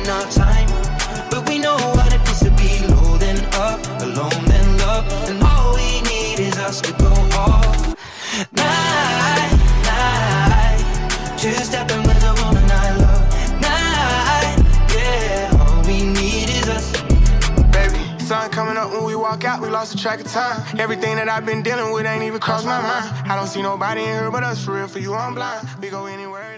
wasting our time. But we know what it feels to be low then up, alone then love. And all we need is us to go all night, night. Just stepping with a woman I love. Night, yeah, all we need is us. Baby, sun coming up when we walk out, we lost the track of time. Everything that I've been dealing with ain't even crossed my mind. I don't see nobody in here but us, for real, for you I'm blind. We go anywhere.